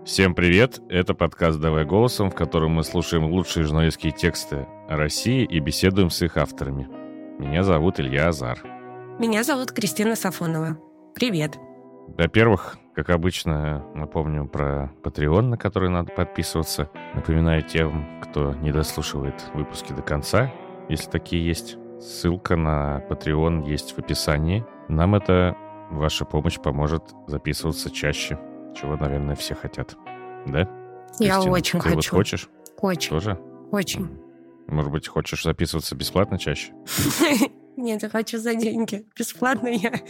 Всем привет! Это подкаст «Давай голосом», в котором мы слушаем лучшие журналистские тексты о России и беседуем с их авторами. Меня зовут Илья Азар. Меня зовут Кристина Сафонова. Привет! Во-первых, как обычно, напомню про Patreon, на который надо подписываться. Напоминаю тем, кто не дослушивает выпуски до конца, если такие есть. Ссылка на Patreon есть в описании. Нам ваша помощь поможет записываться чаще, чего, наверное, все хотят. Да? Я Кристина, очень ты хочу. вот хочешь? Очень. Тоже? Очень. Может быть, хочешь записываться бесплатно чаще? Нет, я хочу за деньги. Бесплатно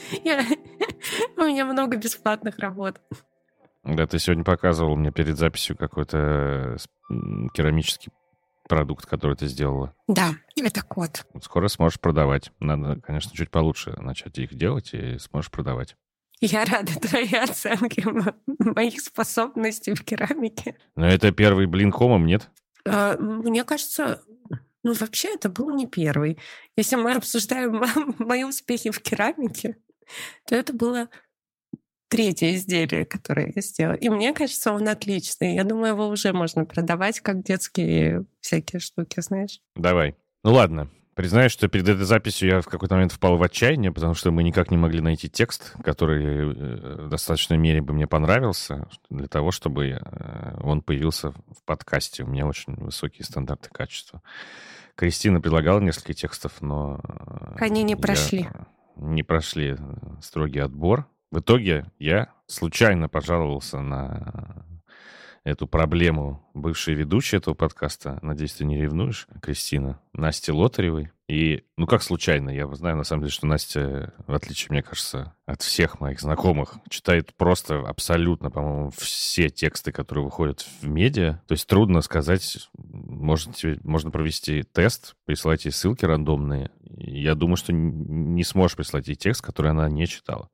У меня много бесплатных работ. Да, ты сегодня показывал мне перед записью какой-то керамический продукт, который ты сделала. Да, это кот. Скоро сможешь продавать. Надо, конечно, чуть получше начать их делать, и сможешь продавать. Я рада твоей оценке моих способностей в керамике. Но это первый блин комом, нет? Мне кажется, вообще это был не первый. Если мы обсуждаем мои успехи в керамике, то это было третье изделие, которое я сделала. И мне кажется, он отличный. Я думаю, его уже можно продавать как детские всякие штуки, знаешь. Давай. Ну ладно. Признаюсь, что перед этой записью я в какой-то момент впал в отчаяние, потому что мы никак не могли найти текст, который в достаточной мере бы мне понравился, для того, чтобы он появился в подкасте. У меня очень высокие стандарты качества. Кристина предлагала несколько текстов, но... Они не прошли. Не прошли строгий отбор. В итоге я случайно пожаловался на эту проблему бывшей ведущей этого подкаста. Надеюсь, ты не ревнуешь, Кристина, Насти Лотаревой. И, как случайно, я знаю, на самом деле, что Настя, в отличие, мне кажется, от всех моих знакомых, читает просто абсолютно, по-моему, все тексты, которые выходят в медиа. То есть трудно сказать, можно провести тест, присылать ей ссылки рандомные. И я думаю, что не сможешь прислать ей текст, который она не читала.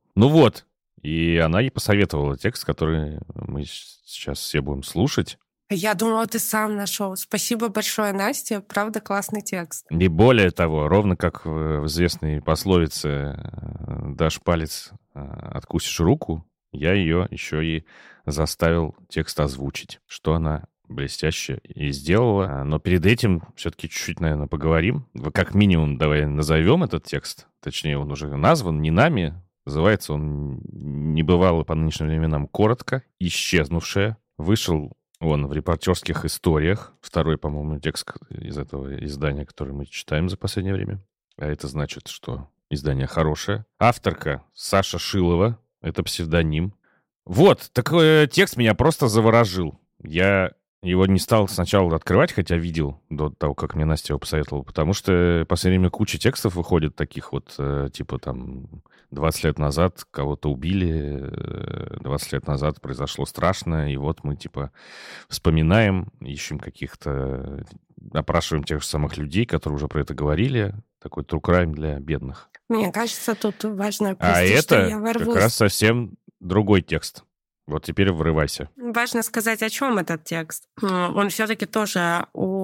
И она ей посоветовала текст, который мы сейчас все будем слушать. Я думала, ты сам нашел. Спасибо большое, Настя. Правда, классный текст. И более того, ровно как в известной пословице «дашь палец, откусишь руку», я ее еще и заставил текст озвучить, что она блестяще и сделала. Но перед этим все-таки чуть-чуть, наверное, поговорим. Как минимум, давай назовем этот текст. Точнее, он уже назван не нами. Называется он «Небывало по нынешним временам коротко. Исчезнувшая». Вышел он в «Репортерских историях». Второй, по-моему, текст из этого издания, который мы читаем за последнее время. А это значит, что издание хорошее. Авторка Саша Шилова. Это псевдоним. Такой текст меня просто заворожил. Я его не стал сначала открывать, хотя видел до того, как мне Настя его посоветовала, потому что в последнее время куча текстов выходит таких типа там 20 лет назад кого-то убили, 20 лет назад произошло страшное, и вот мы типа вспоминаем, ищем каких-то, опрашиваем тех же самых людей, которые уже про это говорили, такой true crime для бедных. Мне кажется, тут важно, что я ворвусь. Как раз совсем другой текст. Вот теперь врывайся. Важно сказать, о чем этот текст. Он все-таки тоже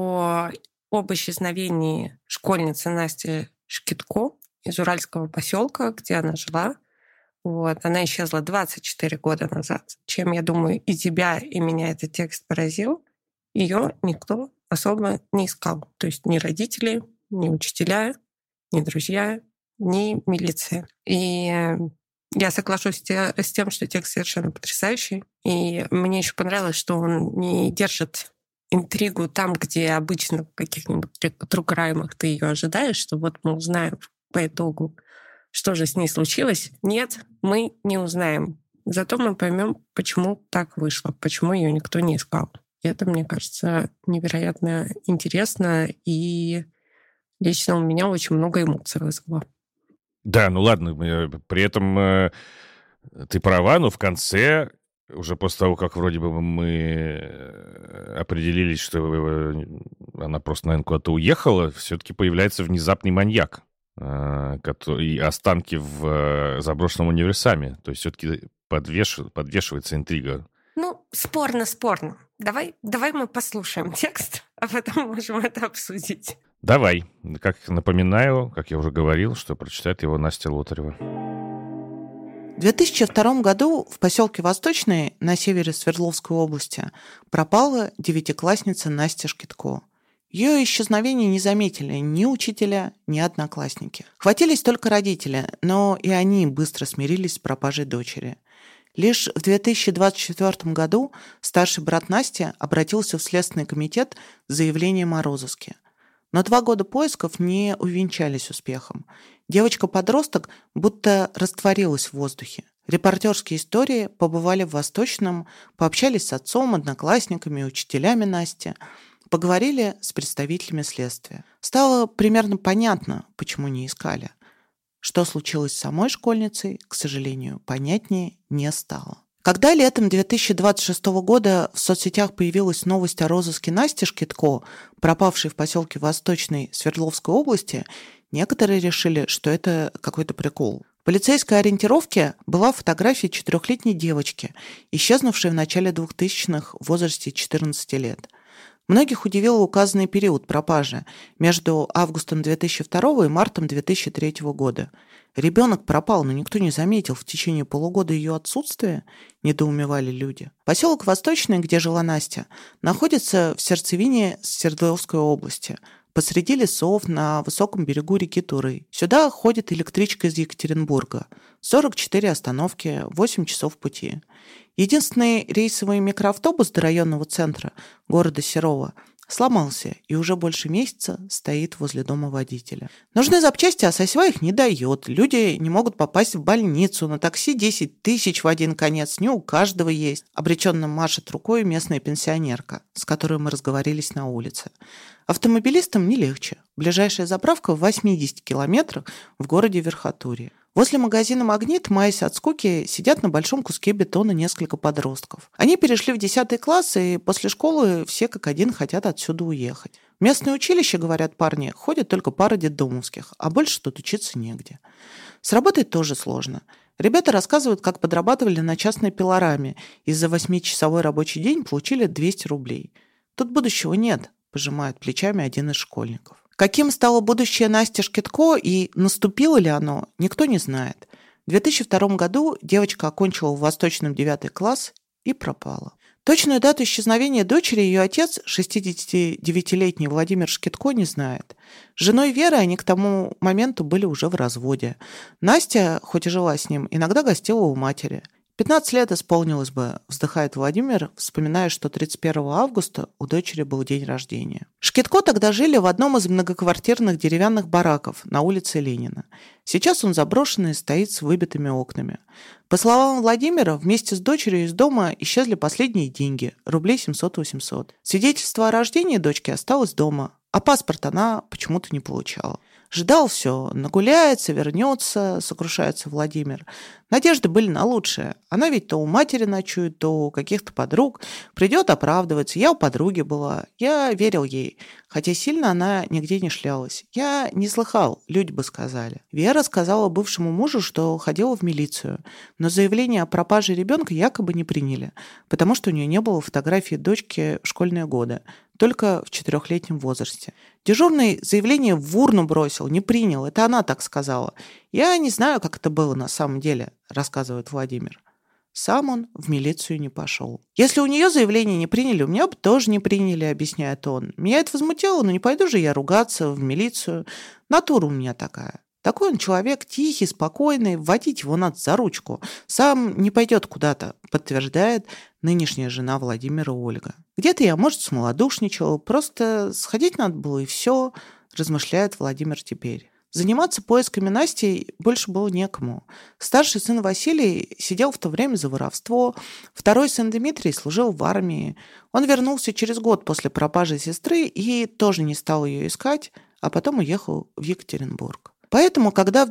об исчезновении школьницы Насти Шкидко из Уральского поселка, где она жила. Она исчезла 24 года назад. Чем, я думаю, и тебя, и меня этот текст поразил. Ее никто особо не искал. То есть ни родители, ни учителя, ни друзья, ни милиция. И я соглашусь с тем, что текст совершенно потрясающий. И мне еще понравилось, что он не держит интригу там, где обычно в каких-нибудь true crime'ах ты ее ожидаешь, что мы узнаем по итогу, что же с ней случилось. Нет, мы не узнаем. Зато мы поймем, почему так вышло, почему ее никто не искал. И это, мне кажется, невероятно интересно, и лично у меня очень много эмоций вызвало. Да, ладно, при этом ты права, но в конце, уже после того, как вроде бы мы определились, что она просто, наверное, куда-то уехала, все-таки появляется внезапный маньяк, и останки в заброшенном универсаме. То есть все-таки подвешивается интрига. Спорно. Давай мы послушаем текст, а потом можем это обсудить. Давай. Как напоминаю, как я уже говорил, что прочитает его Настя Лотарева. В 2002 году в поселке Восточный на севере Свердловской области пропала девятиклассница Настя Шкитко. Ее исчезновение не заметили ни учителя, ни одноклассники. Хватились только родители, но и они быстро смирились с пропажей дочери. Лишь в 2024 году старший брат Насти обратился в Следственный комитет с заявлением о розыске. Но 2 года поисков не увенчались успехом. Девочка-подросток будто растворилась в воздухе. Репортерские истории побывали в Восточном, пообщались с отцом, одноклассниками и учителями Насти, поговорили с представителями следствия. Стало примерно понятно, почему не искали. Что случилось с самой школьницей, к сожалению, понятнее не стало. Когда летом 2026 года в соцсетях появилась новость о розыске Насти Шкитко, пропавшей в поселке Восточной Свердловской области, некоторые решили, что это какой-то прикол. В полицейской ориентировке была фотография 4-летней девочки, исчезнувшей в начале 2000-х в возрасте 14 лет. Многих удивил указанный период пропажи между августом 2002 и мартом 2003 года. Ребенок пропал, но никто не заметил в течение полугода ее отсутствия, недоумевали люди. Поселок Восточный, где жила Настя, находится в сердцевине Свердловской области, посреди лесов на высоком берегу реки Туры. Сюда ходит электричка из Екатеринбурга. 44 остановки, 8 часов пути. Единственный рейсовый микроавтобус до районного центра города Серова сломался и уже больше месяца стоит возле дома водителя. Нужны запчасти, а Сосьва их не дает. Люди не могут попасть в больницу. На такси 10 тысяч в один конец. Не у каждого есть. Обреченно машет рукой местная пенсионерка, с которой мы разговорились на улице. Автомобилистам не легче. Ближайшая заправка в 80 километрах в городе Верхотурье. Возле магазина «Магнит», маясь от скуки, сидят на большом куске бетона несколько подростков. Они перешли в 10 класс, и после школы все как один хотят отсюда уехать. В местное училище, говорят парни, ходят только пара детдомовских, а больше тут учиться негде. С работой тоже сложно. Ребята рассказывают, как подрабатывали на частной пилораме, и за 8-часовой рабочий день получили 200 рублей. Тут будущего нет, пожимает плечами один из школьников. Каким стало будущее Насти Шкитко и наступило ли оно, никто не знает. В 2002 году девочка окончила в Восточном 9 класс и пропала. Точную дату исчезновения дочери ее отец, 69-летний Владимир Шкитко, не знает. С женой Верой они к тому моменту были уже в разводе. Настя, хоть и жила с ним, иногда гостила у матери. 15 лет исполнилось бы, вздыхает Владимир, вспоминая, что 31 августа у дочери был день рождения. Шкитко тогда жили в одном из многоквартирных деревянных бараков на улице Ленина. Сейчас он заброшенный и стоит с выбитыми окнами. По словам Владимира, вместе с дочерью из дома исчезли последние деньги, рублей 700-800. Свидетельство о рождении дочки осталось дома, а паспорт она почему-то не получала. Ждал все, нагуляется, вернется, сокрушается Владимир. Надежды были на лучшее. Она ведь то у матери ночует, то у каких-то подруг. Придет оправдываться. Я у подруги была. Я верил ей. Хотя сильно она нигде не шлялась. Я не слыхал, люди бы сказали. Вера сказала бывшему мужу, что ходила в милицию. Но заявление о пропаже ребенка якобы не приняли, потому что у нее не было фотографии дочки в школьные годы. Только в 4-летнем возрасте. Дежурный заявление в урну бросил, не принял. Это она так сказала. Я не знаю, как это было на самом деле, рассказывает Владимир. Сам он в милицию не пошел. Если у нее заявление не приняли, у меня бы тоже не приняли, объясняет он. Меня это возмутило, но не пойду же я ругаться в милицию. Натура у меня такая. Такой он человек тихий, спокойный, вводить его надо за ручку. Сам не пойдет куда-то, подтверждает нынешняя жена Владимира Ольга. Где-то я, может, смолодушничала, просто сходить надо было и все, размышляет Владимир теперь. Заниматься поисками Насти больше было некому. Старший сын Василий сидел в то время за воровство, второй сын Дмитрий служил в армии. Он вернулся через год после пропажи сестры и тоже не стал ее искать, а потом уехал в Екатеринбург. Поэтому, когда в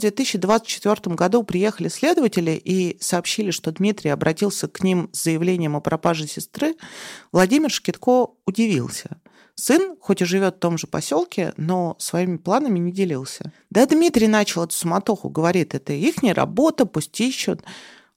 2024 году приехали следователи и сообщили, что Дмитрий обратился к ним с заявлением о пропаже сестры, Владимир Шкитко удивился. Сын, хоть и живет в том же поселке, но своими планами не делился. Да, Дмитрий начал эту суматоху, говорит, это ихняя работа, пусть ищут.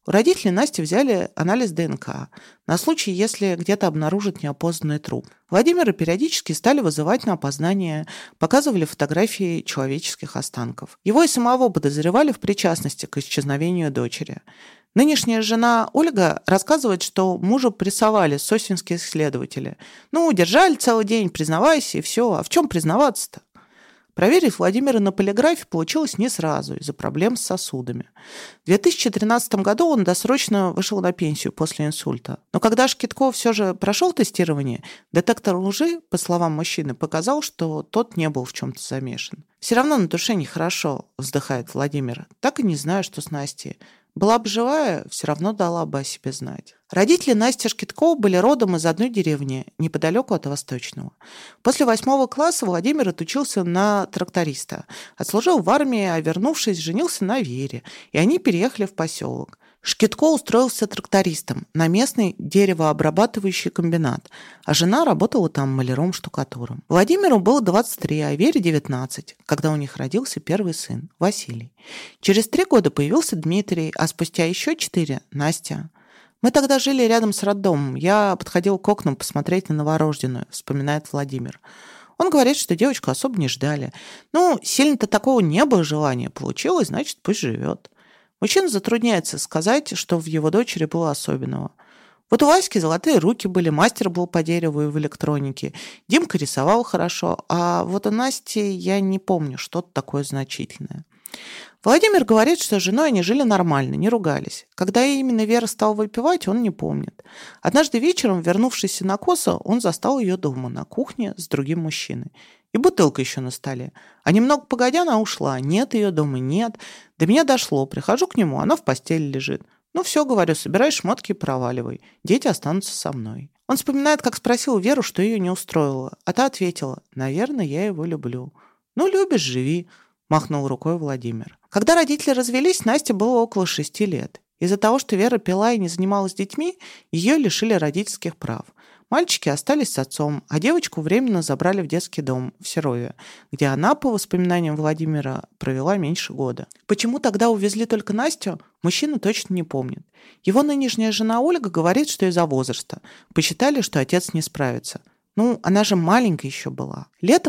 У родителей Насти взяли анализ ДНК на случай, если где-то обнаружат неопознанный труп. Владимира периодически стали вызывать на опознание, показывали фотографии человеческих останков. Его и самого подозревали в причастности к исчезновению дочери. Нынешняя жена Ольга рассказывает, что мужу прессовали сосенские следователи. Держали целый день, признавайся, и все. А в чем признаваться-то? Проверить Владимира на полиграфе получилось не сразу из-за проблем с сосудами. В 2013 году он досрочно вышел на пенсию после инсульта. Но когда Шкитков все же прошел тестирование, детектор лжи, по словам мужчины, показал, что тот не был в чем-то замешан. «Все равно на душе нехорошо», — вздыхает Владимир. «Так и не знаю, что с Настей. Была бы живая, все равно дала бы о себе знать». Родители Насти Шкиткова были родом из одной деревни, неподалеку от Восточного. После 8 класса Владимир отучился на тракториста, отслужил в армии, а вернувшись, женился на Вере, и они переехали в поселок. Шкитко устроился трактористом на местный деревообрабатывающий комбинат, а жена работала там маляром-штукатуром. Владимиру было 23, а Вере 19, когда у них родился первый сын, Василий. Через 3 года появился Дмитрий, а спустя еще 4 – Настя. «Мы тогда жили рядом с роддомом. Я подходил к окнам посмотреть на новорожденную», – вспоминает Владимир. Он говорит, что девочку особо не ждали. Сильно-то такого не было желания. Получилось, значит, пусть живет. Мужчина затрудняется сказать, что в его дочери было особенного. Вот у Васьки золотые руки были, мастер был по дереву и в электронике. Димка рисовал хорошо, а вот у Насти я не помню что-то такое значительное. Владимир говорит, что с женой они жили нормально, не ругались. Когда именно Вера стала выпивать, он не помнит. Однажды вечером, вернувшись на косу, он застал ее дома, на кухне с другим мужчиной. И бутылка еще на столе. А немного погодя, она ушла. Нет ее дома, нет. До меня дошло. Прихожу к нему, она в постели лежит. Все, говорю, собирай шмотки и проваливай. Дети останутся со мной. Он вспоминает, как спросил Веру, что ее не устроило. А та ответила: наверное, я его люблю. Любишь, живи, махнул рукой Владимир. Когда родители развелись, Насте было около 6 лет. Из-за того, что Вера пила и не занималась детьми, ее лишили родительских прав. Мальчики остались с отцом, а девочку временно забрали в детский дом в Серове, где она, по воспоминаниям Владимира, провела меньше года. Почему тогда увезли только Настю, мужчина точно не помнит. Его нынешняя жена Ольга говорит, что из-за возраста. Посчитали, что отец не справится. Она же маленькая еще была. Летом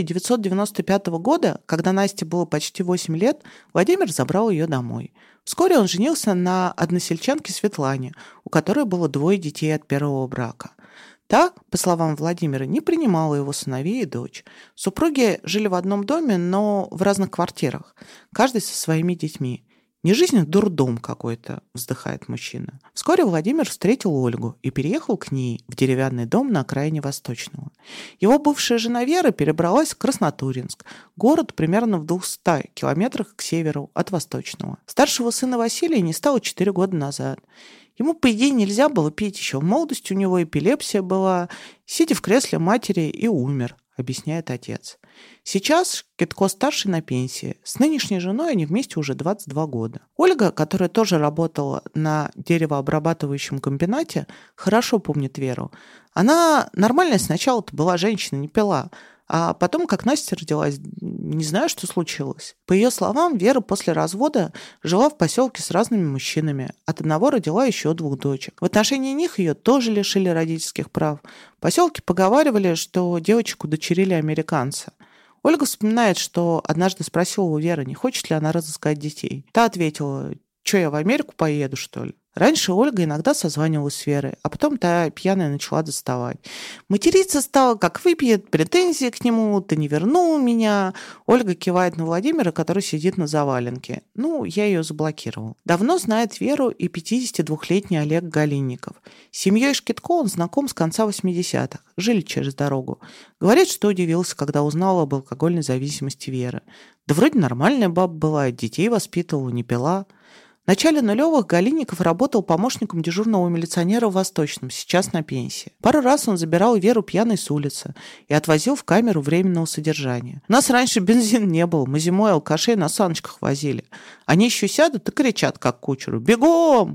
1995 года, когда Насте было почти 8 лет, Владимир забрал ее домой. Вскоре он женился на односельчанке Светлане, у которой было 2 детей от первого брака. Та, по словам Владимира, не принимала его сыновей и дочь. Супруги жили в одном доме, но в разных квартирах, каждый со своими детьми. «Не жизнь, а дурдом какой-то», — вздыхает мужчина. Вскоре Владимир встретил Ольгу и переехал к ней в деревянный дом на окраине Восточного. Его бывшая жена Вера перебралась в Краснотурьинск, город примерно в 200 километрах к северу от Восточного. Старшего сына Василия не стало 4 года назад. Ему, по идее, нельзя было пить еще. В молодости у него эпилепсия была. Сидя в кресле матери, и умер, объясняет отец. Сейчас Шкитко-старший на пенсии. С нынешней женой они вместе уже 22 года. Ольга, которая тоже работала на деревообрабатывающем комбинате, хорошо помнит Веру. Она нормальная сначала-то была женщина, не пила. А потом, как Настя родилась, не знаю, что случилось. По ее словам, Вера после развода жила в поселке с разными мужчинами. От одного родила еще 2 дочек. В отношении них ее тоже лишили родительских прав. В поселке поговаривали, что девочек удочерили американцы. Ольга вспоминает, что однажды спросила у Веры, не хочет ли она разыскать детей. Та ответила: «Что, я в Америку поеду, что ли?» Раньше Ольга иногда созванивалась с Верой, а потом та пьяная начала доставать. Материться стала, как выпьет, претензии к нему: «Ты не вернул меня». Ольга кивает на Владимира, который сидит на заваленке. Я ее заблокировал. Давно знает Веру и 52-летний Олег Галинников. С семьей Шкитко он знаком с конца 80-х. Жили через дорогу. Говорит, что удивился, когда узнал об алкогольной зависимости Веры. Да вроде нормальная баба была, детей воспитывала, не пила. В начале нулевых Галинников работал помощником дежурного милиционера в Восточном, сейчас на пенсии. Пару раз он забирал Веру пьяной с улицы и отвозил в камеру временного содержания. У нас раньше бензин не было, мы зимой алкашей на саночках возили. Они еще сядут и кричат, как кучеру: «Бегом!»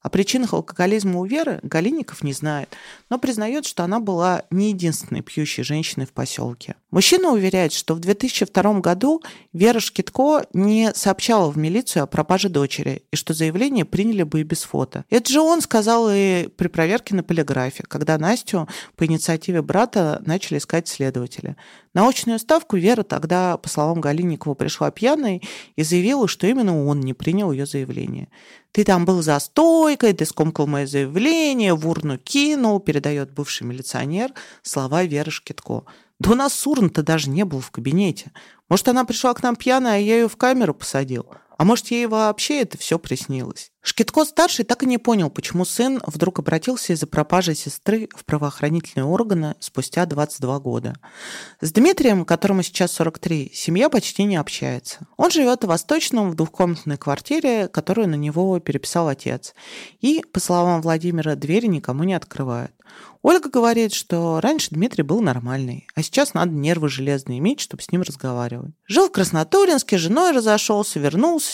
О причинах алкоголизма у Веры Галинников не знает, но признает, что она была не единственной пьющей женщиной в поселке. Мужчина уверяет, что в 2002 году Вера Шкитко не сообщала в милицию о пропаже дочери, и что заявление приняли бы и без фото. Это же он сказал и при проверке на полиграфе, когда Настю по инициативе брата начали искать следователи. На очную ставку Вера тогда, по словам Галинникова, пришла пьяной и заявила, что именно он не принял ее заявление. «Ты там был за стойкой, ты скомкал мое заявление, в урну кинул», передает бывший милиционер слова Веры Шкитко. «Да у нас урн-то даже не было в кабинете. Может, она пришла к нам пьяная, а я ее в камеру посадил? А может, ей вообще это все приснилось?» Шкитко-старший так и не понял, почему сын вдруг обратился из-за пропажи сестры в правоохранительные органы спустя 22 года. С Дмитрием, которому сейчас 43, семья почти не общается. Он живет в Восточном в двухкомнатной квартире, которую на него переписал отец. И, по словам Владимира, двери никому не открывают. Ольга говорит, что раньше Дмитрий был нормальный, а сейчас надо нервы железные иметь, чтобы с ним разговаривать. Жил в Краснотурьинске, с женой разошелся, вернулся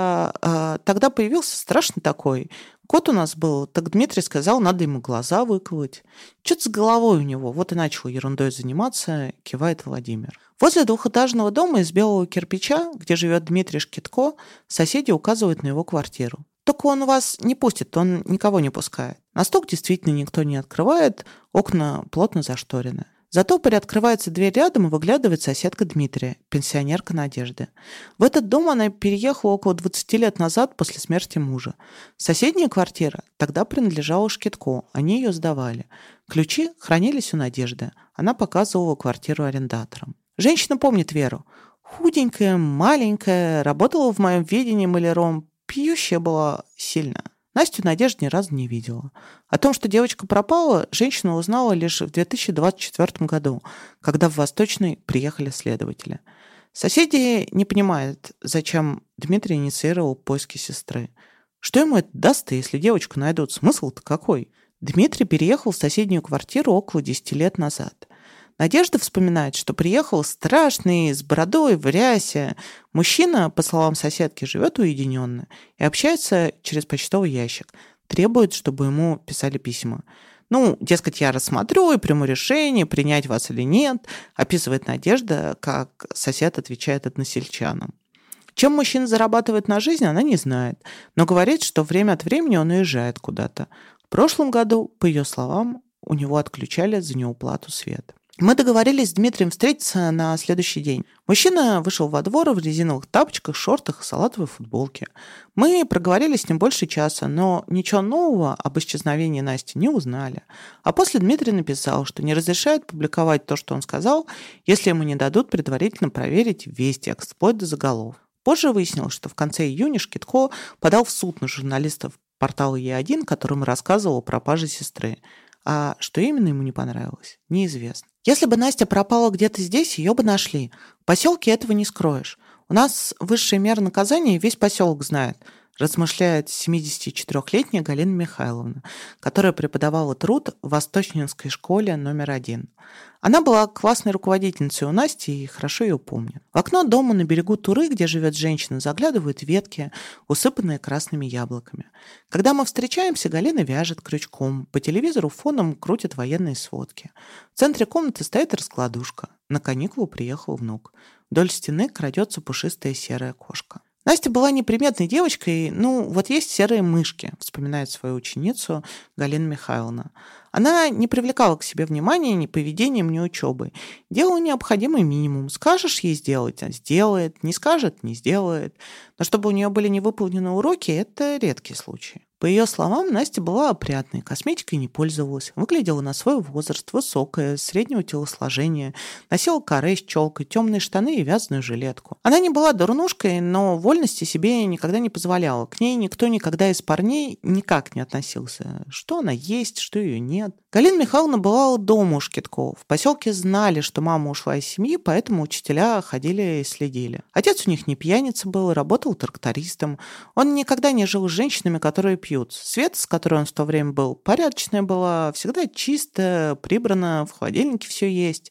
сюда. Тогда появился страшный такой. Кот у нас был, так Дмитрий сказал, надо ему глаза выколоть. Что-то с головой у него, вот и начал ерундой заниматься, кивает Владимир. Возле двухэтажного дома из белого кирпича, где живет Дмитрий Шкитко, соседи указывают на его квартиру. Только он вас не пустит, он никого не пускает. На стук действительно никто не открывает, окна плотно зашторены. Зато приоткрывается дверь рядом, и выглядывает соседка Дмитрия, пенсионерка Надежды. В этот дом она переехала около 20 лет назад после смерти мужа. Соседняя квартира тогда принадлежала Шкитко, они ее сдавали. Ключи хранились у Надежды, она показывала квартиру арендаторам. Женщина помнит Веру. Худенькая, маленькая, работала в моем ведении маляром, пьющая была сильно. Настю Надежда ни разу не видела. О том, что девочка пропала, женщина узнала лишь в 2024 году, когда в Восточный приехали следователи. Соседи не понимают, зачем Дмитрий инициировал поиски сестры. Что ему это даст, если девочку найдут? Смысл-то какой? Дмитрий переехал в соседнюю квартиру около 10 лет назад. Надежда вспоминает, что приехал страшный, с бородой, в рясе. Мужчина, по словам соседки, живет уединенно и общается через почтовый ящик. Требует, чтобы ему писали письма. Дескать, я рассмотрю и приму решение, принять вас или нет, описывает Надежда, как сосед отвечает односельчанам. Чем мужчина зарабатывает на жизнь, она не знает, но говорит, что время от времени он уезжает куда-то. В прошлом году, по ее словам, у него отключали за неуплату света. Мы договорились с Дмитрием встретиться на следующий день. Мужчина вышел во двор в резиновых тапочках, шортах и салатовой футболке. Мы проговорили с ним больше часа, но ничего нового об исчезновении Насти не узнали. А после Дмитрий написал, что не разрешает публиковать то, что он сказал, если ему не дадут предварительно проверить весь текст, вплоть до заголовка. Позже выяснилось, что в конце июня Шкитко подал в суд на журналистов портала Е1, которому рассказывал о пропаже сестры. А что именно ему не понравилось, неизвестно. Если бы Настя пропала где-то здесь, ее бы нашли. В поселке этого не скроешь. У нас высшая мера наказания весь поселок знает, размышляет 74-летняя Галина Михайловна, которая преподавала труд в Восточнинской школе номер 1. Она была классной руководительницей у Насти и хорошо ее помнит. В окно дома на берегу Туры, где живет женщина, заглядывают ветки, усыпанные красными яблоками. Когда мы встречаемся, Галина вяжет крючком. По телевизору фоном крутят военные сводки. В центре комнаты стоит раскладушка. На каникулы приехал внук. Вдоль стены крадется пушистая серая кошка. Настя была неприметной девочкой, вот есть серые мышки, вспоминает свою ученицу Галина Михайловна. Она не привлекала к себе внимания ни поведением, ни учебой. Делала необходимый минимум. Скажешь ей сделать, а сделает. Не скажет, не сделает. Но чтобы у нее были невыполнены уроки, это редкий случай. По ее словам, Настя была опрятной, косметикой не пользовалась, выглядела на свой возраст, высокая, среднего телосложения, носила каре с челкой, темные штаны и вязаную жилетку. Она не была дурнушкой, но вольности себе никогда не позволяла. К ней никто никогда из парней никак не относился. Что она есть, что ее нет. Галина Михайловна была дома у Шкитко. В поселке знали, что мама ушла из семьи, поэтому учителя ходили и следили. Отец у них не пьяница был, работал трактористом. Он никогда не жил с женщинами, которые пьют. Света, с которой он в то время был, порядочная была, всегда чисто, прибрано, в холодильнике все есть.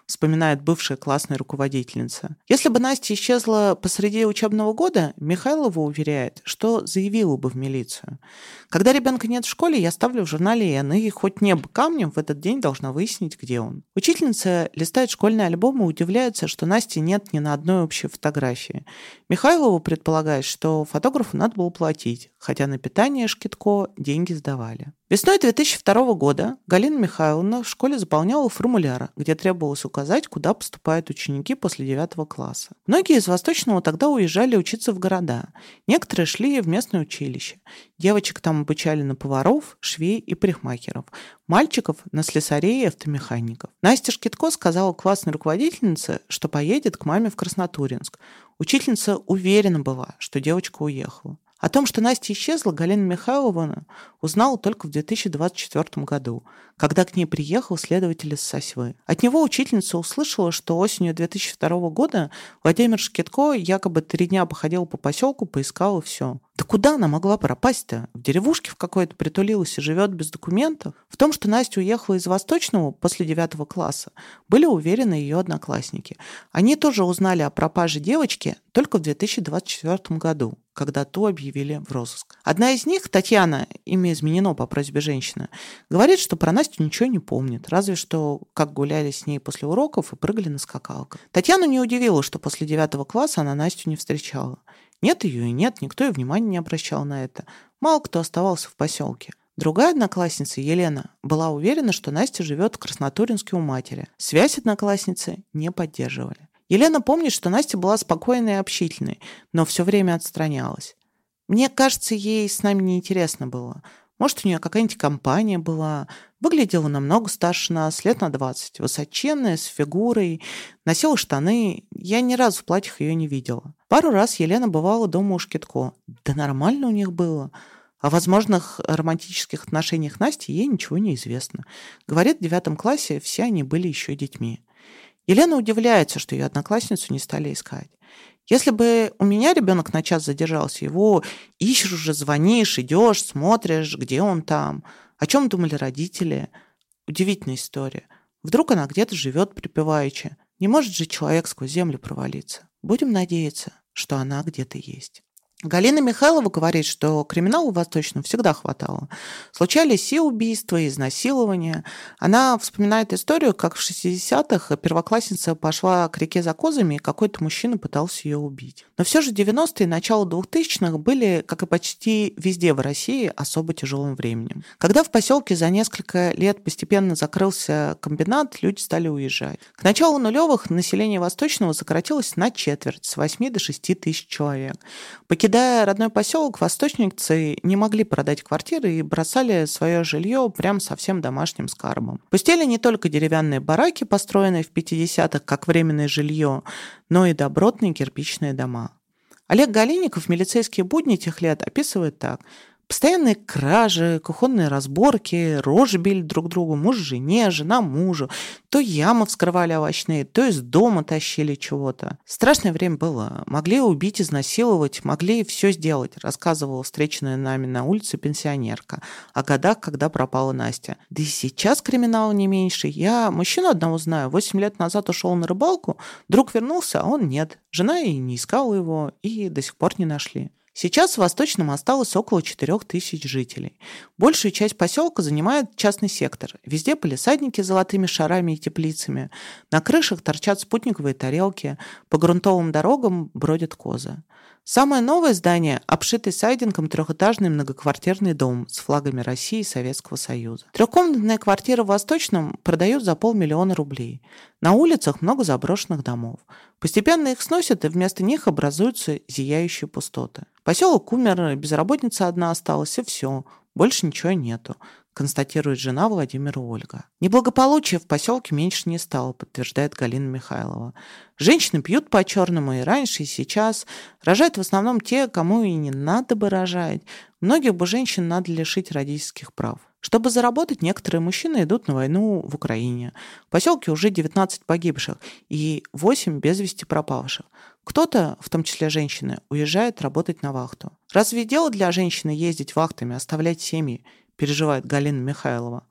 вспоминает бывшая классная руководительница. Если бы Настя исчезла посреди учебного года, Михайлова уверяет, что заявила бы в милицию. Когда ребенка нет в школе, я ставлю в журнале «Н», и хоть небо камнем в этот день должна выяснить, где он. Учительница листает школьный альбом и удивляется, что Насти нет ни на одной общей фотографии. Михайлова предполагает, что фотографу надо было платить, хотя на питание Шкитко деньги сдавали. Весной 2002 года Галина Михайловна в школе заполняла формуляр, где требовалось указать, куда поступают ученики после 9 класса. Многие из Восточного тогда уезжали учиться в города. Некоторые шли в местное училище. Девочек там обучали на поваров, швей и парикмахеров. Мальчиков – на слесарей и автомехаников. Настя Шкитко сказала классной руководительнице, что поедет к маме в Краснотурьинск. Учительница уверена была, что девочка уехала. О том, что Настя исчезла, Галина Михайловна узнала только в 2024 году, когда к ней приехал следователь из Сосьвы. От него учительница услышала, что осенью 2002 года Владимир Шкитко якобы 3 дня походил по поселку, поискал и все. Да куда она могла пропасть-то? В деревушке в какой-то притулилась и живет без документов? В том, что Настя уехала из Восточного после 9 класса, были уверены ее одноклассники. Они тоже узнали о пропаже девочки только в 2024 году, когда ту объявили в розыск. Одна из них, Татьяна, имя изменено по просьбе женщины, говорит, что про Настю ничего не помнит, разве что как гуляли с ней после уроков и прыгали на скакалках. Татьяну не удивило, что после 9 класса она Настю не встречала. Нет ее и нет, никто и внимания не обращал на это. Мало кто оставался в поселке. Другая одноклассница, Елена, была уверена, что Настя живет в Краснотурьинске у матери. Связь одноклассницы не поддерживали. Елена помнит, что Настя была спокойной и общительной, но все время отстранялась. Мне кажется, ей с нами неинтересно было. Может, у нее какая-нибудь компания была. Выглядела намного старше нас, лет на 20. Высоченная, с фигурой, носила штаны. Я ни разу в платьях ее не видела. Пару раз Елена бывала дома у Шкитко. Да нормально у них было. О возможных романтических отношениях Насти ей ничего не известно. Говорит, в 9 классе все они были еще детьми. Елена удивляется, что ее одноклассницу не стали искать. Если бы у меня ребенок на час задержался, его ищешь уже, звонишь, идешь, смотришь, где он там. О чем думали родители? Удивительная история. Вдруг она где-то живет припеваючи. Не может же человек сквозь землю провалиться. Будем надеяться, что она где-то есть. Галина Михайлова говорит, что криминала в Восточном всегда хватало. Случались и убийства, и изнасилования. Она вспоминает историю, как в 60-х первоклассница пошла к реке за козами, и какой-то мужчина пытался ее убить. Но все же 90-е и начало 2000-х были, как и почти везде в России, особо тяжелым временем. Когда в поселке за несколько лет постепенно закрылся комбинат, люди стали уезжать. К началу нулевых население Восточного сократилось на четверть, с 8 до 6 тысяч человек. Покидая родной поселок, восточницы не могли продать квартиры и бросали свое жилье прям совсем домашним скарбом. Пустели не только деревянные бараки, построенные в 50-х как временное жилье, но и добротные кирпичные дома. Олег Галинников милицейские будни тех лет описывает так. Постоянные кражи, кухонные разборки, рожи били друг другу, муж жене, жена мужу. То ямы вскрывали овощные, то из дома тащили чего-то. Страшное время было. Могли убить, изнасиловать, могли все сделать, рассказывала встреченная нами на улице пенсионерка о годах, когда пропала Настя. Да и сейчас криминал не меньше. Я мужчину одного знаю, 8 лет назад ушел на рыбалку, друг вернулся, а он нет. Жена и не искала его, и до сих пор не нашли. Сейчас в Восточном осталось около 4000 жителей. Большую часть поселка занимает частный сектор. Везде палисадники с золотыми шарами и теплицами. На крышах торчат спутниковые тарелки. По грунтовым дорогам бродят козы. Самое новое здание – обшитый сайдингом трехэтажный многоквартирный дом с флагами России и Советского Союза. Трехкомнатные квартиры в Восточном продают за 500 000 рублей. На улицах много заброшенных домов. Постепенно их сносят, и вместо них образуются зияющие пустоты. Поселок умер, безработица одна осталась, и все. Больше ничего нету, констатирует жена Владимира Ольга. Неблагополучия в поселке меньше не стало, подтверждает Галина Михайлова. Женщины пьют по-черному и раньше, и сейчас. Рожают в основном те, кому и не надо бы рожать. Многих бы женщин надо лишить родительских прав. Чтобы заработать, некоторые мужчины идут на войну в Украине. В поселке уже 19 погибших и 8 без вести пропавших. Кто-то, в том числе женщины, уезжает работать на вахту. Разве дело для женщины ездить вахтами, оставлять семьи, переживает Галина Михайлова.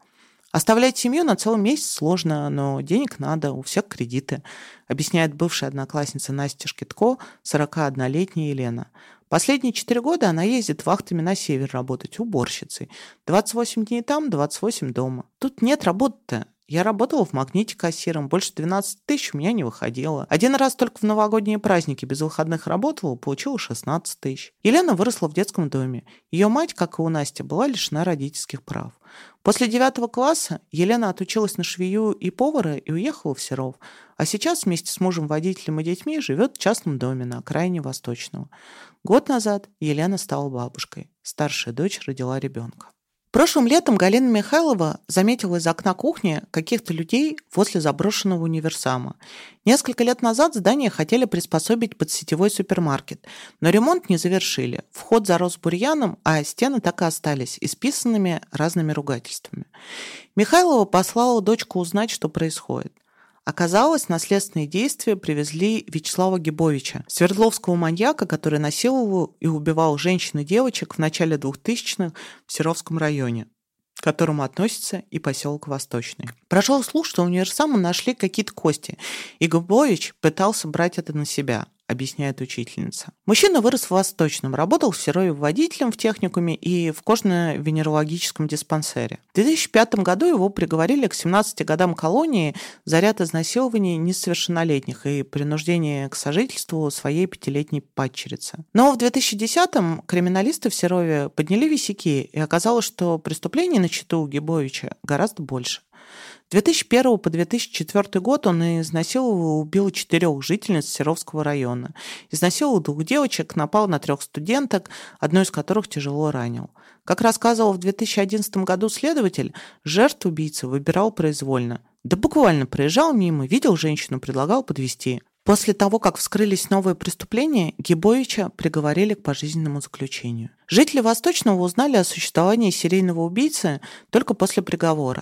Оставлять семью на целый месяц сложно, но денег надо, у всех кредиты, объясняет бывшая одноклассница Настя Шкитко, 41-летняя Елена. Последние 4 года она ездит вахтами на север работать, уборщицей. 28 дней там, 28 дома. Тут нет работы-то. Я работала в «Магните» кассиром, больше 12 тысяч у меня не выходило. Один раз только в новогодние праздники без выходных работала, получила 16 тысяч. Елена выросла в детском доме. Ее мать, как и у Насти, была лишена родительских прав. После 9 класса Елена отучилась на швею и повара и уехала в Серов. А сейчас вместе с мужем, водителем и детьми живет в частном доме на окраине Восточного. Год назад Елена стала бабушкой. Старшая дочь родила ребенка. Прошлым летом Галина Михайлова заметила из окна кухни каких-то людей возле заброшенного универсама. Несколько лет назад здание хотели приспособить под сетевой супермаркет, но ремонт не завершили. Вход зарос бурьяном, а стены так и остались исписанными разными ругательствами. Михайлова послала дочку узнать, что происходит. Оказалось, на следственные действия привезли Вячеслава Гибовича, свердловского маньяка, который насиловал и убивал женщин и девочек в начале 2000-х в Серовском районе, к которому относится и поселок Восточный. Прошел слух, что у универсама нашли какие-то кости, и Гибович пытался брать это на себя, объясняет учительница. Мужчина вырос в Восточном, работал в Серове водителем в техникуме и в кожно-венерологическом диспансере. В 2005 году его приговорили к 17 годам колонии за ряд изнасилований несовершеннолетних и принуждения к сожительству своей 5-летней падчерицы. Но в 2010-м криминалисты в Серове подняли висяки, и оказалось, что преступлений на счету у Гибовича гораздо больше. С 2001 по 2004 год он изнасиловал и убил 4 жительниц Серовского района. Изнасиловал 2 девочек, напал на 3 студенток, одну из которых тяжело ранил. Как рассказывал в 2011 году следователь, жертв убийца выбирал произвольно. Да буквально проезжал мимо, видел женщину, предлагал подвезти. После того, как вскрылись новые преступления, Гибовича приговорили к пожизненному заключению. Жители Восточного узнали о существовании серийного убийцы только после приговора.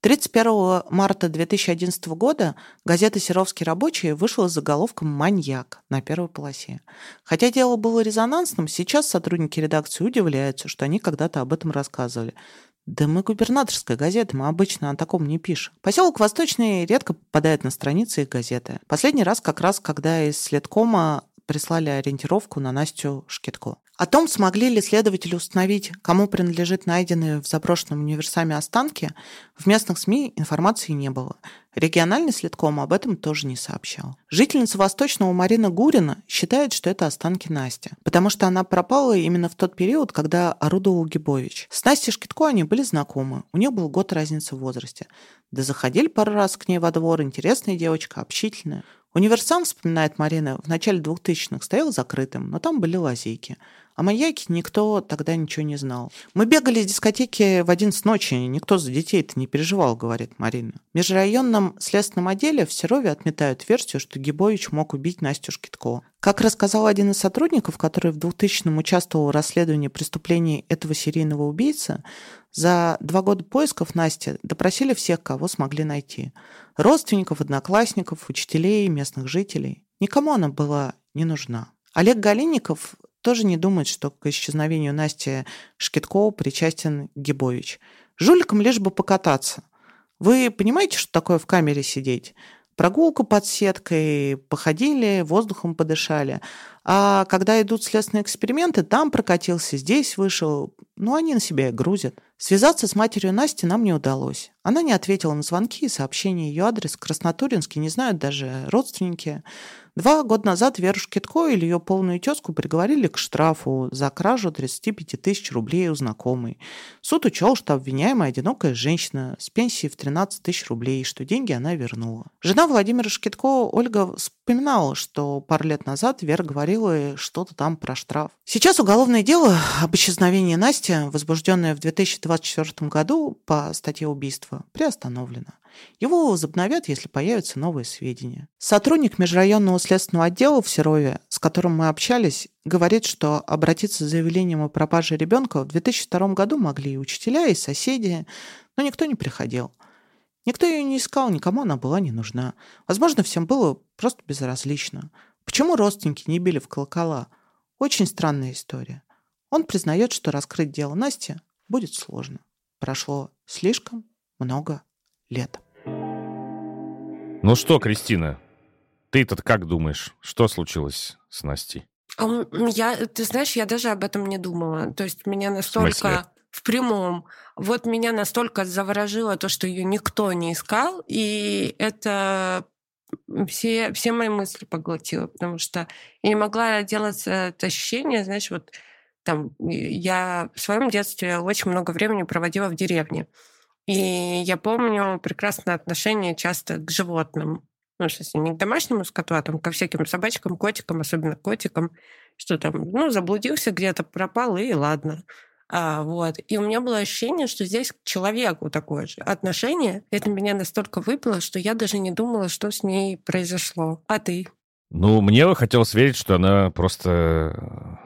31 марта 2011 года газета «Серовский рабочий» вышла с заголовком «Маньяк» на первой полосе. Хотя дело было резонансным, сейчас сотрудники редакции удивляются, что они когда-то об этом рассказывали. Да мы губернаторская газета, мы обычно о таком не пишем. Поселок Восточный редко попадает на страницы их газеты. Последний раз как раз, когда из следкома прислали ориентировку на Настю Шкитко. О том, смогли ли следователи установить, кому принадлежит найденные в заброшенном универсаме останки, в местных СМИ информации не было. Региональный следком об этом тоже не сообщал. Жительница Восточного Марина Гурина считает, что это останки Насти, потому что она пропала именно в тот период, когда орудовал Гибович. С Настей Шкитко они были знакомы, у них был год разницы в возрасте. Да заходили пару раз к ней во двор, интересная девочка, общительная. Универсам, вспоминает Марина, в начале 2000-х стоял закрытым, но там были лазейки. О маньяке никто тогда ничего не знал. «Мы бегали из дискотеки в 11 ночи, никто за детей-то не переживал», — говорит Марина. В межрайонном следственном отделе в Серове отметают версию, что Гибович мог убить Настю Шкитко. Как рассказал один из сотрудников, который в 2000-м участвовал в расследовании преступлений этого серийного убийцы, за 2 года поисков Насти допросили всех, кого смогли найти. Родственников, одноклассников, учителей, местных жителей. Никому она была не нужна. Олег Галинников тоже не думает, что к исчезновению Насти Шкитко причастен Гибович. Жуликам лишь бы покататься. Вы понимаете, что такое в камере сидеть? Прогулку под сеткой, походили, воздухом подышали. А когда идут следственные эксперименты, там прокатился, здесь вышел. Они на себя и грузят. Связаться с матерью Насти нам не удалось. Она не ответила на звонки и сообщения. Ее адрес Краснотуринский не знают даже родственники. 2 года назад Веру Шкитко или ее полную тезку приговорили к штрафу за кражу 35 тысяч рублей у знакомой. Суд учел, что обвиняемая одинокая женщина с пенсией в 13 тысяч рублей, и что деньги она вернула. Жена Владимира Шкитко, Ольга, вспоминала, что пару лет назад Вера говорила что-то там про штраф. Сейчас уголовное дело об исчезновении Насти, возбужденное в 2024 году по статье убийства, приостановлено. Его возобновят, если появятся новые сведения. Сотрудник межрайонного следственного отдела в Серове, с которым мы общались, говорит, что обратиться с заявлением о пропаже ребенка в 2002 году могли и учителя, и соседи, но никто не приходил. Никто ее не искал, никому она была не нужна. Возможно, всем было просто безразлично. Почему родственники не били в колокола? Очень странная история. Он признает, что раскрыть дело Насти будет сложно. Прошло слишком много лет. Ну что, Кристина, ты-то как думаешь, что случилось с Настей? Ты знаешь, я даже об этом не думала. То есть меня В смысле? настолько в прямом, вот меня настолько заворожило то, что ее никто не искал, и это все мои мысли поглотило, потому что я не могла делать это ощущение, знаешь, вот там я в своем детстве очень много времени проводила в деревне. И я помню прекрасное отношение часто к животным. Ну, в смысле, не к домашнему скоту, а там ко всяким собачкам, котикам, особенно котикам, что там, заблудился где-то, пропал, и ладно. Вот. И у меня было ощущение, что здесь к человеку такое же отношение. Это меня настолько выпило, что я даже не думала, что с ней произошло. А ты? Ну, мне бы хотелось верить, что она просто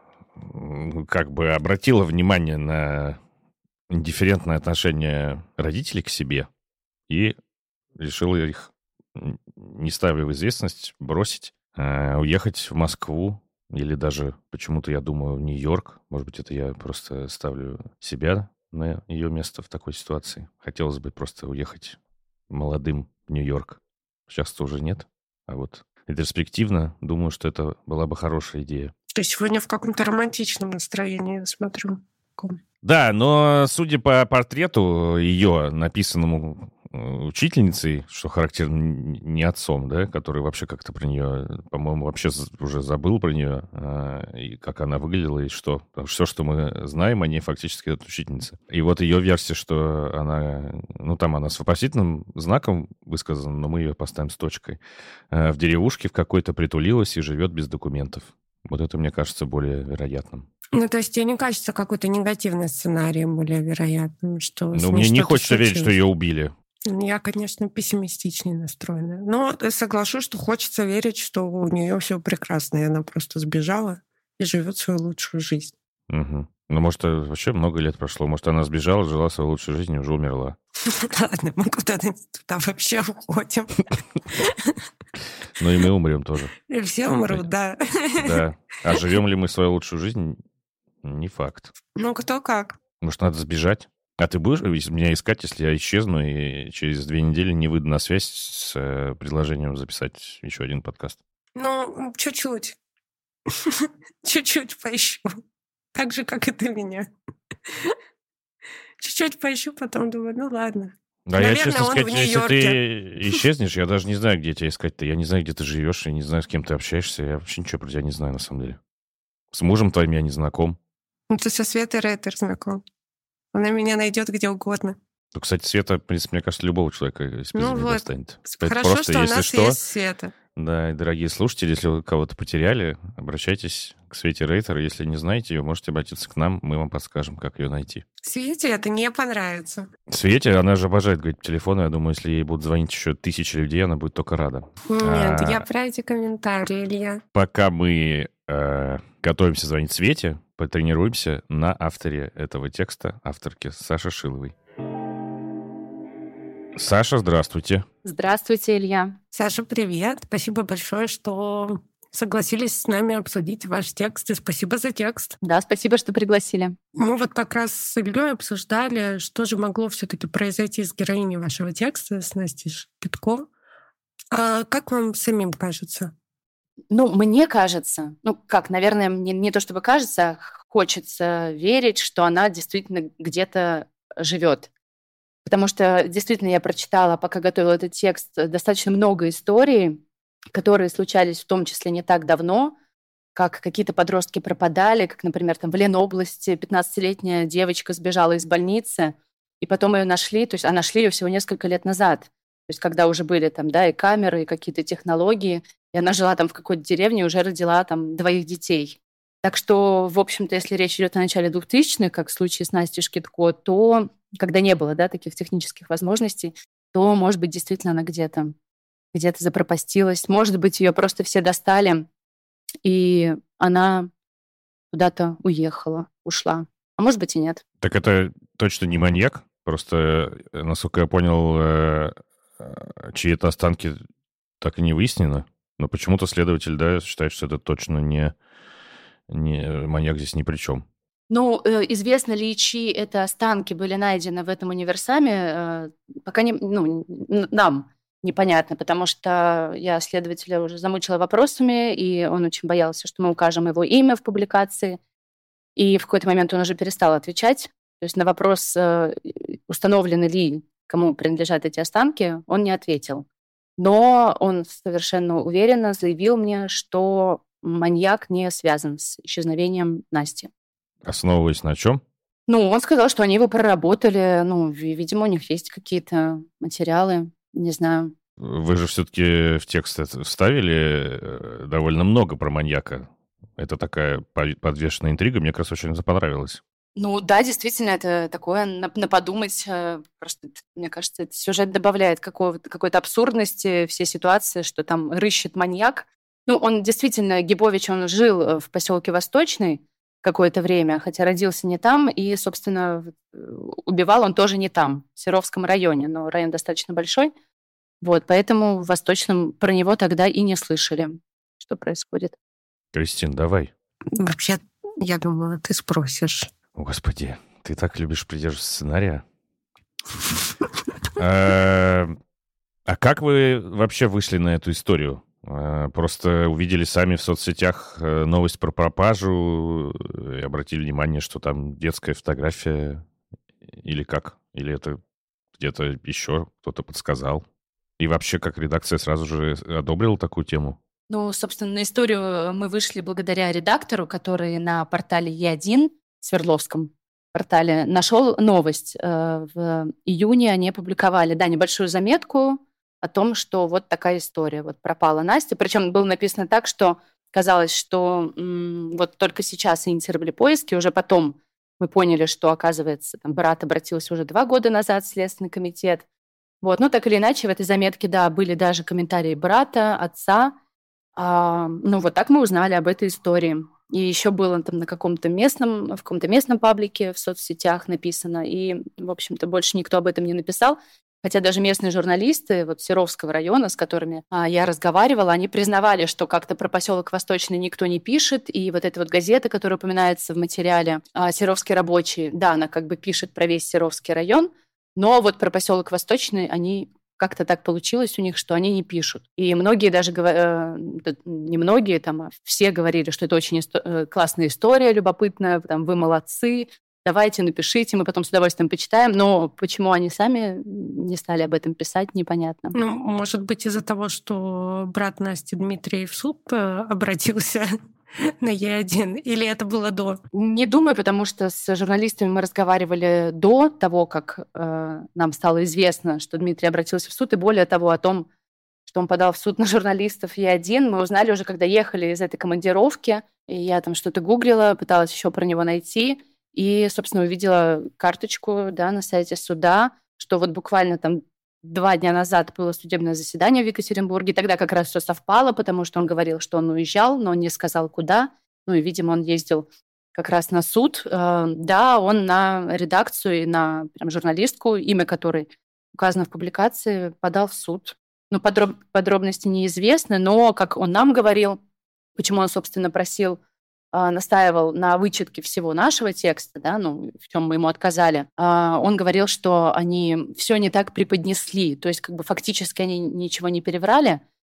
как бы обратила внимание на индифферентное отношение родителей к себе и решила их, не ставя в известность, бросить, уехать в Москву или даже почему-то, я думаю, в Нью-Йорк. Может быть, это я просто ставлю себя на ее место в такой ситуации. Хотелось бы просто уехать молодым в Нью-Йорк. Сейчас-то уже нет. А вот ретроспективно думаю, что это была бы хорошая идея. Ты сегодня в каком-то романтичном настроении, я смотрю. Да, но судя по портрету ее, написанному учительницей, что характерно, не отцом, да, который вообще как-то про нее, по-моему, вообще уже забыл про нее, и как она выглядела, и что. Все, что мы знаем о ней, фактически это учительница. И вот ее версия, что она, там она с вопросительным знаком высказана, но мы ее поставим с точкой, в деревушке в какой-то притулилась и живет без документов. Вот это, мне кажется, более вероятным. То есть тебе не кажется какой-то негативный сценарий более вероятным, что мне не хочется верить, что ее убили. Я, конечно, пессимистичнее настроена. Но соглашусь, что хочется верить, что у нее все прекрасно, и она просто сбежала и живет свою лучшую жизнь. Угу. Может, вообще много лет прошло. Может, она сбежала, жила свою лучшую жизнь и уже умерла. Ладно, мы куда-то туда вообще уходим. И мы умрем тоже. И все умрут, да. Да. А живем ли мы свою лучшую жизнь? Не факт. Кто как. Может, надо сбежать? А ты будешь меня искать, если я исчезну и через 2 недели не выйду на связь с предложением записать еще один подкаст? Чуть-чуть. Чуть-чуть поищу. Так же, как и ты меня. Чуть-чуть поищу, потом думаю, ладно. Да, я, честно сказать, если ты исчезнешь, я даже не знаю, где тебя искать-то. Я не знаю, где ты живешь, я не знаю, с кем ты общаешься. Я вообще ничего про тебя не знаю, на самом деле. С мужем твоим я не знаком. Ты со Светой Рейтер знаком. Она меня найдет где угодно. Кстати, Света, в принципе, мне кажется, любого человека из Пизани достанет. Хорошо, просто, что у нас есть Света. Да, и, дорогие слушатели, если вы кого-то потеряли, обращайтесь к Свете Рейтер. Если не знаете ее, можете обратиться к нам, мы вам подскажем, как ее найти. Свете это не понравится. Свете, она же обожает говорить по телефону. Я думаю, если ей будут звонить еще 1000 людей, она будет только рада. Нет, я про эти комментарии, Илья. Пока мы готовимся звонить Свете, потренируемся на авторе этого текста, авторке Саше Шиловой. Саша, здравствуйте. Здравствуйте, Илья. Саша, привет. Спасибо большое, что согласились с нами обсудить ваш текст, и спасибо за текст. Да, спасибо, что пригласили. Мы вот как раз с Ильей обсуждали, что же могло все-таки произойти с героиней вашего текста, с Настей Шкидко. А как вам самим кажется? Мне кажется, наверное, мне не то чтобы кажется, а хочется верить, что она действительно где-то живет. Потому что действительно я прочитала, пока готовила этот текст, достаточно много историй, которые случались в том числе не так давно, как какие-то подростки пропадали, как, например, в Ленобласти 15-летняя девочка сбежала из больницы, и потом ее нашли, то есть нашли ее всего несколько лет назад. То есть когда уже были и камеры, и какие-то технологии, и она жила в какой-то деревне, уже родила 2 детей. Так что, в общем-то, если речь идет о начале 2000-х, как в случае с Настей Шкидко, то, когда не было таких технических возможностей, то, может быть, действительно она где-то запропастилась. Может быть, ее просто все достали, и она куда-то уехала, ушла. А может быть и нет. Так это точно не маньяк? Просто, насколько я понял, чьи-то останки так и не выяснено. Но почему-то следователь, считает, что это точно не маньяк здесь ни при чем. Ну, известно ли, чьи это останки были найдены в этом универсаме, пока нам непонятно, потому что я следователя уже замучила вопросами, и он очень боялся, что мы укажем его имя в публикации, и в какой-то момент он уже перестал отвечать. То есть на вопрос, установлены ли, кому принадлежат эти останки, он не ответил. Но он совершенно уверенно заявил мне, что маньяк не связан с исчезновением Насти. Основываясь на чем? Ну, он сказал, что они его проработали. Ну, видимо, у них есть какие-то материалы, не знаю. Вы же все-таки в текст вставили довольно много про маньяка. Это такая подвешенная интрига, мне как раз очень понравилось. Ну да, действительно, это такое на подумать. Просто, мне кажется, этот сюжет добавляет какой-то абсурдности все ситуации, что там рыщет маньяк. Ну, он действительно, Гибович, он жил в поселке Восточный какое-то время, хотя родился не там, и, собственно, убивал он тоже не там, в Серовском районе, но район достаточно большой. Вот, поэтому в Восточном про него тогда и не слышали, что происходит. Кристин, давай. Вообще, я думала, ты спросишь. О, Господи, ты так любишь придерживаться сценария. А как вы вообще вышли на эту историю? Просто увидели сами в соцсетях новость про пропажу и обратили внимание, что там детская фотография или как? Или это где-то еще кто-то подсказал? И вообще, как редакция сразу же одобрила такую тему? Ну, собственно, на историю мы вышли благодаря редактору, который на портале Е1, Свердловском портале, нашел новость. В июне они опубликовали, да, небольшую заметку о том, что вот такая история. Вот пропала Настя. Причем было написано так, что казалось, что вот только сейчас инициировали поиски, уже потом мы поняли, что, оказывается, там брат обратился уже 2 года назад в Следственный комитет. Вот, ну, так или иначе, в этой заметке, да, были даже комментарии брата, отца. Ну, вот так мы узнали об этой истории. И еще было там в каком-то местном паблике в соцсетях написано. И, в общем-то, больше никто об этом не написал. Хотя даже местные журналисты вот Серовского района, с которыми я разговаривала, они признавали, что как-то про поселок Восточный никто не пишет. И вот эта вот газета, которая упоминается в материале «Серовский рабочий», да, она как бы пишет про весь Серовский район, но вот про поселок Восточный они как-то так получилось у них, что они не пишут. И многие даже, не многие, там, все говорили, что это очень классная история, любопытная, там, вы молодцы, давайте, напишите, мы потом с удовольствием почитаем. Но почему они сами не стали об этом писать, непонятно. Ну, может быть, из-за того, что брат Насти Дмитрий в суд обратился на Е1? Или это было до? Не думаю, потому что с журналистами мы разговаривали до того, как нам стало известно, что Дмитрий обратился в суд, и более того, о том, что он подал в суд на журналистов Е1, мы узнали уже, когда ехали из этой командировки, и я там что-то гуглила, пыталась еще про него найти, и, собственно, увидела карточку, да, на сайте суда, что вот буквально там 2 дня назад было судебное заседание в Екатеринбурге. Тогда как раз все совпало, потому что он говорил, что он уезжал, но не сказал, куда. Ну и, видимо, он ездил как раз на суд. Да, он на редакцию и на прям журналистку, имя которой указано в публикации, подал в суд. Ну, подробности неизвестны, но, как он нам говорил, почему он, собственно, настаивал на вычетке всего нашего текста, да, ну, в чем мы ему отказали, он говорил, что они все не так преподнесли, то есть как бы фактически они ничего не переврали,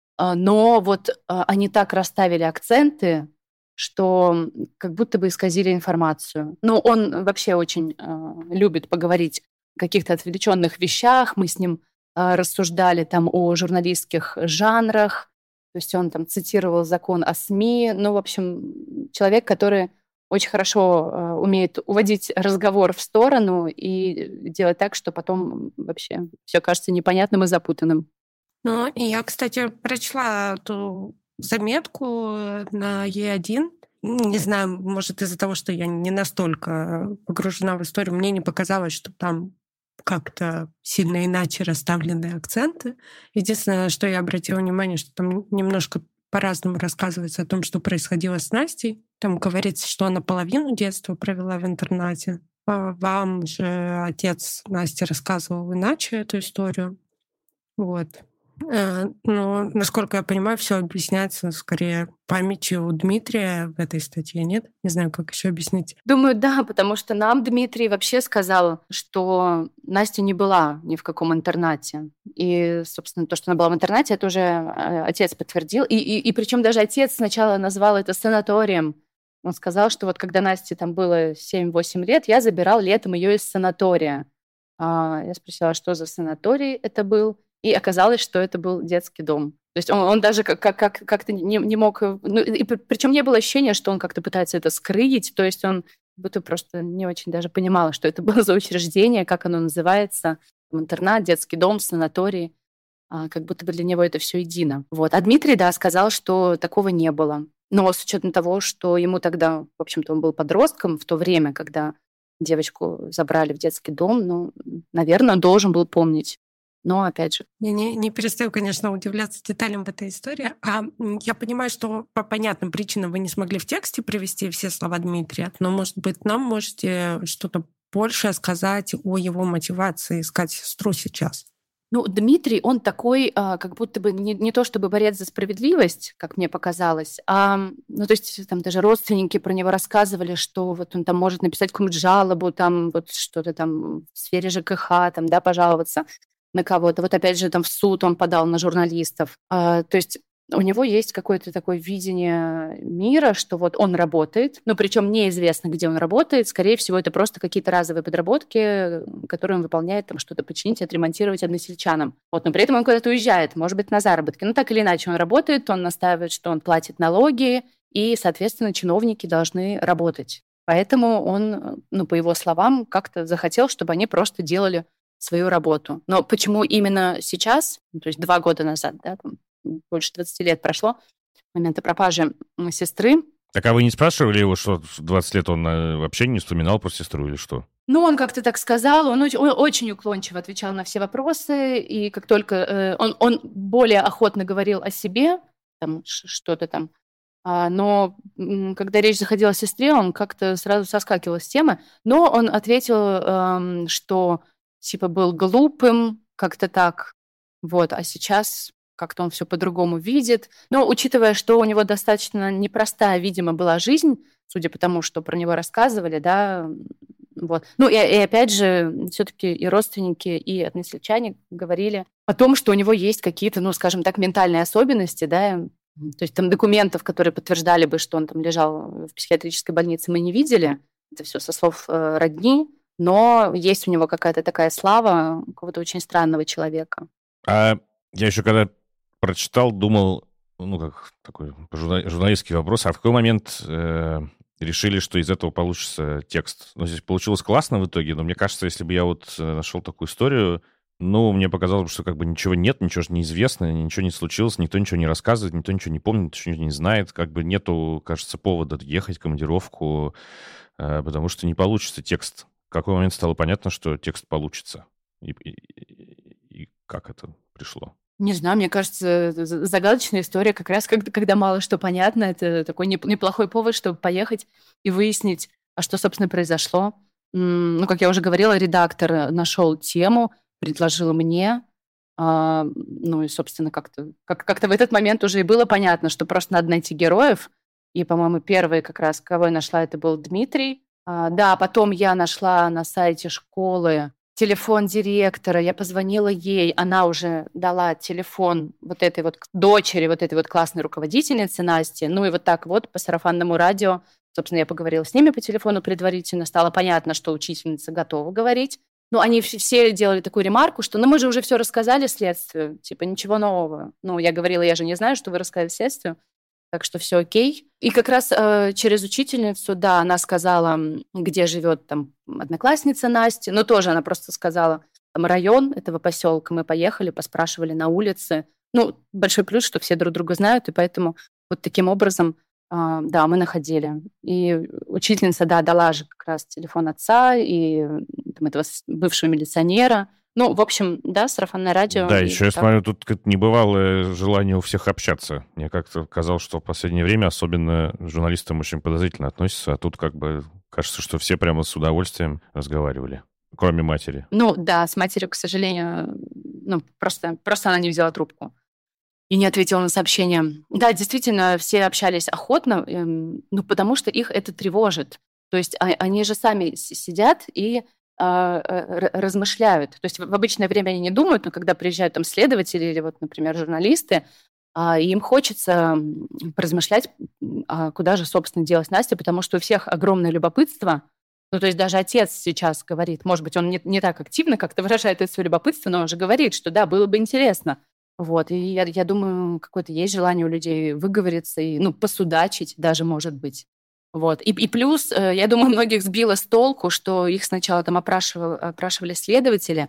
но вот они так расставили акценты, что как будто бы исказили информацию. Ну, он вообще очень любит поговорить о каких-то отвлеченных вещах, мы с ним рассуждали там о журналистских жанрах, то есть он там цитировал закон о СМИ. Ну, в общем, человек, который очень хорошо умеет уводить разговор в сторону и делать так, что потом вообще все кажется непонятным и запутанным. Ну, я, кстати, прочла эту заметку на Е1. Не знаю, может, из-за того, что я не настолько погружена в историю, мне не показалось, что там как-то сильно иначе расставлены акценты. Единственное, что я обратила внимание, что там немножко по-разному рассказывается о том, что происходило с Настей. Там говорится, что она половину детства провела в интернате. Вам же отец Насти рассказывал иначе эту историю. Вот. Ну, насколько я понимаю, все объясняется скорее памятью Дмитрия в этой статье, нет? Не знаю, как еще объяснить. Думаю, да, потому что нам Дмитрий вообще сказал, что Настя не была ни в каком интернате. И, собственно, то, что она была в интернате, это уже отец подтвердил. И причем даже отец сначала назвал это санаторием. Он сказал, что вот когда Насте там было 7-8 лет, я забирал летом ее из санатория. Я спросила, что за санаторий это был. И оказалось, что это был детский дом. То есть он даже как-то не мог... Ну, и причем не было ощущения, что он как-то пытается это скрыть. То есть он будто просто не очень даже понимал, что это было за учреждение, как оно называется. Интернат, детский дом, санаторий. Как будто бы для него это все едино. Вот. А Дмитрий, да, сказал, что такого не было. Но с учетом того, что ему тогда, в общем-то, он был подростком в то время, когда девочку забрали в детский дом, ну, наверное, он должен был помнить. Но, опять же... Я не перестаю, конечно, удивляться деталям в этой истории. Я понимаю, что по понятным причинам вы не смогли в тексте привести все слова Дмитрия, но, может быть, нам можете что-то большее сказать о его мотивации искать сестру сейчас. Ну, Дмитрий, он такой, как будто бы не то чтобы борец за справедливость, как мне показалось, ну, то есть там даже родственники про него рассказывали, что вот он там может написать какую-нибудь жалобу, там вот что-то там в сфере ЖКХ, там, да, пожаловаться на кого-то. Вот опять же там в суд он подал на журналистов. То есть у него есть какое-то такое видение мира, что вот он работает, но причем неизвестно, где он работает. Скорее всего, это просто какие-то разовые подработки, которые он выполняет, там что-то починить, отремонтировать односельчанам. Вот, но при этом он куда-то уезжает, может быть, на заработки. Ну, так или иначе, он работает, он настаивает, что он платит налоги, и, соответственно, чиновники должны работать. Поэтому он, ну, по его словам, как-то захотел, чтобы они просто делали свою работу. Но почему именно сейчас, то есть 2 года назад, да, там, больше 20 лет прошло с момента пропажи сестры. Так а вы не спрашивали его, что в 20 лет он вообще не вспоминал про сестру или что? Ну, он как-то так сказал, он очень уклончиво отвечал на все вопросы, и как только он более охотно говорил о себе, там что-то там, но когда речь заходила о сестре, он как-то сразу соскакивал с темы, но он ответил, что типа был глупым, как-то так, вот, а сейчас как-то он все по-другому видит. Но учитывая, что у него достаточно непростая, видимо, была жизнь, судя по тому, что про него рассказывали, да, вот. Ну и опять же, все-таки и родственники, и односельчане говорили о том, что у него есть какие-то, ну, скажем так, ментальные особенности, да, то есть там документов, которые подтверждали бы, что он там лежал в психиатрической больнице, мы не видели. Это все со слов родни, но есть у него какая-то такая слава какого-то очень странного человека. А я еще когда прочитал, думал, ну, как такой журналистский вопрос, а в какой момент решили, что из этого получится текст? Ну, здесь получилось классно в итоге, но мне кажется, если бы я вот нашел такую историю, ну, мне показалось, что как бы ничего нет, ничего же неизвестно, ничего не случилось, никто ничего не рассказывает, никто ничего не помнит, ничего не знает, как бы нету, кажется, повода ехать в командировку, потому что не получится текст. В какой момент стало понятно, что текст получится? И как это пришло? Не знаю, мне кажется, загадочная история как раз, когда мало что понятно. Это такой неплохой повод, чтобы поехать и выяснить, а что, собственно, произошло. Ну, как я уже говорила, редактор нашел тему, предложил мне. Ну и, собственно, как-то в этот момент уже и было понятно, что просто надо найти героев. И, по-моему, первый как раз, кого я нашла, это был Дмитрий. Да, потом я нашла на сайте школы телефон директора, я позвонила ей, она уже дала телефон вот этой вот дочери, вот этой вот классной руководительницы Насти. Ну и вот так вот по сарафанному радио, собственно, я поговорила с ними по телефону предварительно, стало понятно, что учительница готова говорить. Ну, они все делали такую ремарку, что ну мы же уже все рассказали следствию, типа ничего нового. Ну, я говорила, я же не знаю, что вы рассказали следствию, так что все окей. И как раз через учительницу, да, она сказала, где живет там одноклассница Насти, но тоже она просто сказала там район этого поселка. Мы поехали, поспрашивали на улице. Ну, большой плюс, что все друг друга знают, и поэтому вот таким образом, да, мы находили. И учительница, да, дала же как раз телефон отца и там, этого бывшего милиционера. Ну, в общем, да, сарафанное радио. Да, еще я смотрю, тут небывалое желание у всех общаться. Мне как-то казалось, что в последнее время особенно журналистам очень подозрительно относятся, а тут как бы кажется, что все прямо с удовольствием разговаривали, кроме матери. Ну, да, с матерью, к сожалению, просто она не взяла трубку и не ответила на сообщение. Да, действительно, все общались охотно, потому что их это тревожит. То есть они же сами сидят и размышляют. То есть в обычное время они не думают, но когда приезжают там следователи или вот, например, журналисты, им хочется поразмышлять, куда же, собственно, делась Настя, потому что у всех огромное любопытство. Ну, то есть даже отец сейчас говорит, может быть, он не так активно как-то выражает это свое любопытство, но он же говорит, что да, было бы интересно. Вот, и я думаю, какое-то есть желание у людей выговориться и, посудачить даже, может быть. Вот. И плюс, я думаю, многих сбило с толку, что их сначала там опрашивали следователи,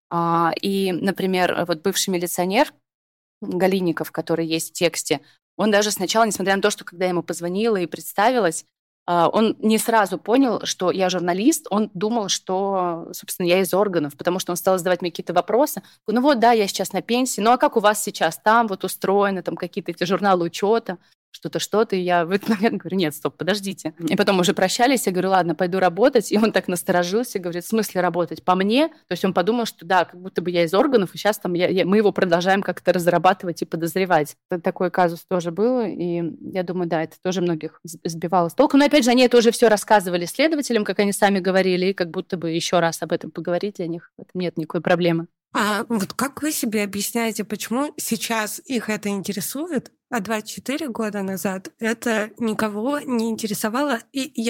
и, например, вот бывший милиционер Галинников, который есть в тексте, он даже сначала, несмотря на то, что когда я ему позвонила и представилась, он не сразу понял, что я журналист, он думал, что, собственно, я из органов, потому что он стал задавать мне какие-то вопросы. Ну вот, да, я сейчас на пенсии, а как у вас сейчас там вот устроено, там какие-то эти журналы учета, что-то, и я в этот момент говорю, нет, стоп, подождите. И потом уже прощались, я говорю, ладно, пойду работать, и он так насторожился, говорит, в смысле работать по мне? То есть он подумал, что да, как будто бы я из органов, и сейчас там мы его продолжаем как-то разрабатывать и подозревать. Такой казус тоже был, и я думаю, да, это тоже многих сбивало с толку. Но опять же, они это уже все рассказывали следователям, как они сами говорили, и как будто бы еще раз об этом поговорить для них в этом нет никакой проблемы. А вот как вы себе объясняете, почему сейчас их это интересует, а 24 года назад это никого не интересовало?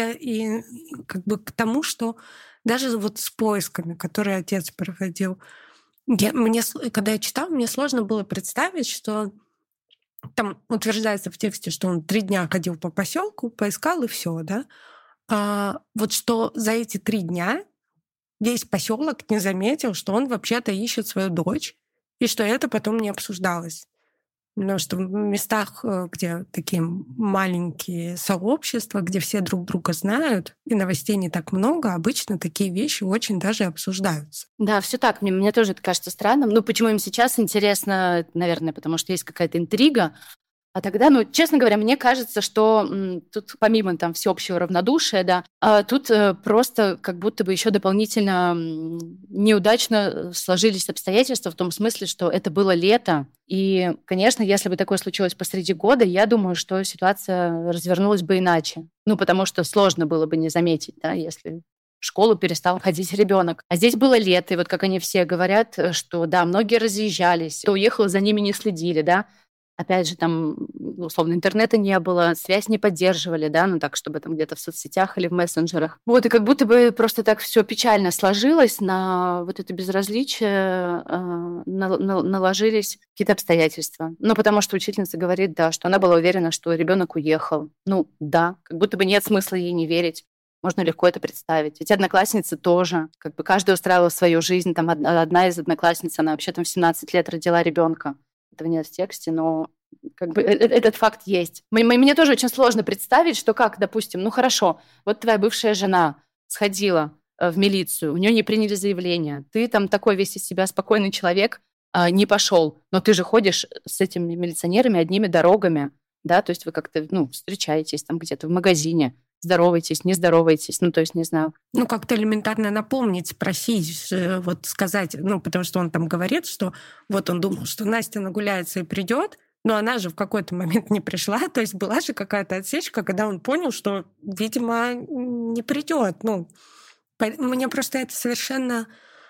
И как бы к тому, что даже вот с поисками, которые отец проводил, когда я читала, мне сложно было представить, что там утверждается в тексте, что он 3 дня ходил по поселку, поискал и все, да? Вот что за эти 3 дня весь поселок не заметил, что он вообще-то ищет свою дочь, и что это потом не обсуждалось. Потому что в местах, где такие маленькие сообщества, где все друг друга знают, и новостей не так много, обычно такие вещи очень даже обсуждаются. Да, все так. Мне тоже это кажется странным. Почему им сейчас интересно? Наверное, потому что есть какая-то интрига. А тогда, честно говоря, мне кажется, что тут помимо там всеобщего равнодушия, да, тут просто как будто бы еще дополнительно неудачно сложились обстоятельства в том смысле, что это было лето. И, конечно, если бы такое случилось посреди года, я думаю, что ситуация развернулась бы иначе. Потому что сложно было бы не заметить, да, если в школу перестал ходить ребенок. А здесь было лето, и вот как они все говорят, что, да, многие разъезжались, кто уехал, за ними не следили, да. Опять же, там, условно, интернета не было, связь не поддерживали, да, так, чтобы там где-то в соцсетях или в мессенджерах. Вот, и как будто бы просто так все печально сложилось, на вот это безразличие наложились какие-то обстоятельства. Потому что учительница говорит, да, что она была уверена, что ребенок уехал. Да, как будто бы нет смысла ей не верить. Можно легко это представить. Ведь одноклассницы тоже. Как бы каждая устраивала свою жизнь. Там одна из одноклассниц, она вообще там в 17 лет родила ребенка. Этого нет в тексте, но как бы этот факт есть. Мне тоже очень сложно представить, что как, допустим, хорошо, вот твоя бывшая жена сходила в милицию, у нее не приняли заявление, ты там такой весь из себя спокойный человек, не пошел, но ты же ходишь с этими милиционерами одними дорогами, да, то есть вы как-то, встречаетесь там где-то в магазине, здороваетесь, не здороваетесь, то есть не знаю. Как-то элементарно напомнить, спросить, вот сказать, потому что он там говорит, что вот он думал, что Настя нагуляется и придет, но она же в какой-то момент не пришла, то есть была же какая-то отсечка, когда он понял, что, видимо, не придет. Мне просто это совершенно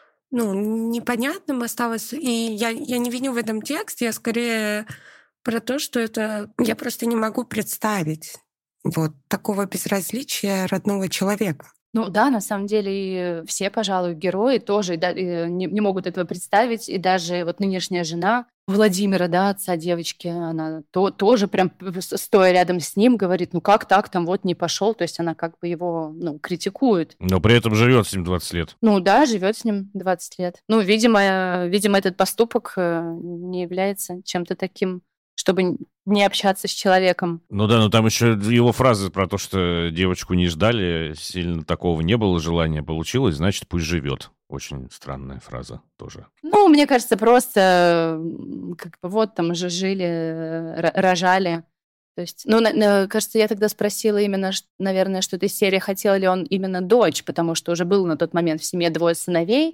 непонятным осталось, и я не виню в этом тексте, я скорее про то, что это я просто не могу представить вот такого безразличия родного человека. Да, на самом деле и все, пожалуй, герои тоже не могут этого представить. И даже вот нынешняя жена Владимира, да, отца девочки, она тоже прям стоя рядом с ним говорит, как так, там вот не пошел. То есть она как бы его критикует. Но при этом живет с ним 20 лет. Да, живет с ним 20 лет. Видимо, этот поступок не является чем-то таким, чтобы не общаться с человеком. Там еще его фраза про то, что девочку не ждали, сильно такого не было желания, получилось, значит, пусть живет. Очень странная фраза тоже. Мне кажется, просто как бы вот там же жили, рожали. То есть, кажется, я тогда спросила именно, наверное, что этой серии хотел ли он именно дочь, потому что уже было на тот момент в семье 2 сыновей,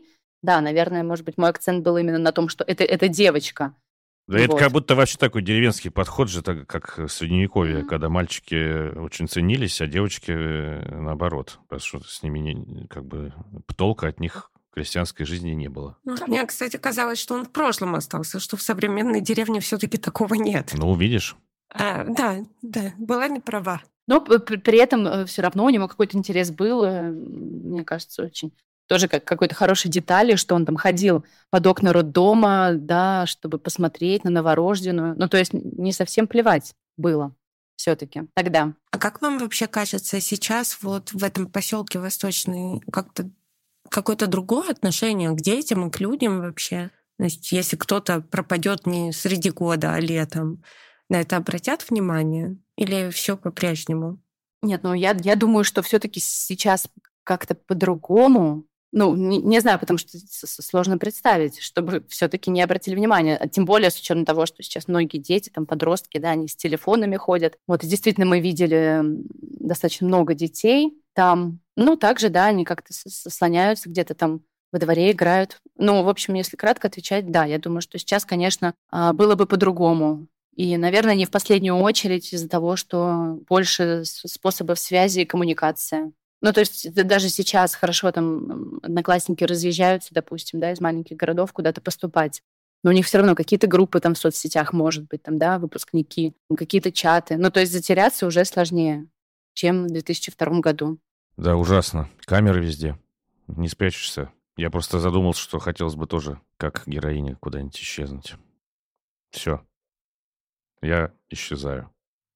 Да, наверное, может быть, мой акцент был именно на том, что это девочка. Да это Вот. как будто вообще такой деревенский подход же, так, как в Средневековье, когда мальчики очень ценились, а девочки наоборот, потому что с ними как бы толка от них в крестьянской жизни не было. Мне, кстати, казалось, что он в прошлом остался, что в современной деревне все-таки такого нет. Ну, увидишь. Да, была не права. Но при этом все равно у него какой-то интерес был, мне кажется, очень тоже как какой-то хорошей детали, что он там ходил под окна роддома, да, чтобы посмотреть на новорожденную. Ну, то есть не совсем плевать было все-таки тогда. А как вам вообще кажется сейчас вот в этом поселке Восточный как-то какое-то другое отношение к детям и к людям вообще? То есть если кто-то пропадет не среди года, а летом, на это обратят внимание? Или все по-прежнему? Нет, ну я думаю, что все-таки сейчас как-то по-другому. Ну, не знаю, потому что сложно представить, чтобы все-таки не обратили внимания. Тем более с учетом того, что сейчас многие дети, там, подростки, да, они с телефонами ходят. Вот, и действительно мы видели достаточно много детей там. Ну, также, да, они как-то слоняются где-то там во дворе, играют. Ну, в общем, если кратко отвечать, да, я думаю, что сейчас, конечно, было бы по-другому. И, наверное, не в последнюю очередь из-за того, что больше способов связи и коммуникации. Ну, то есть даже сейчас хорошо там одноклассники разъезжаются, допустим, да, из маленьких городов куда-то поступать. Но у них все равно какие-то группы там в соцсетях, может быть, там, да, выпускники, какие-то чаты. Ну, то есть затеряться уже сложнее, чем в 2002 году. Да, ужасно. Камеры везде. Не спрячешься. Я просто задумался, что хотелось бы тоже, как героиня, куда-нибудь исчезнуть. Все. Я исчезаю.